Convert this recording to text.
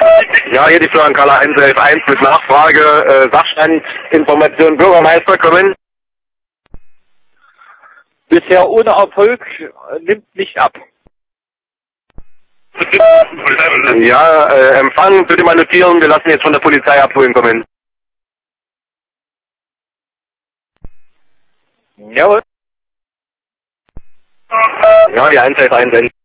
Ja, hier die Flankala 111 mit Nachfrage, Sachstand, Information, Bürgermeister kommen. Bisher ohne Erfolg, nimmt nicht ab. Ja, Empfang, bitte mal notieren, wir lassen jetzt von der Polizei abholen kommen. Jawohl. Ja, die 111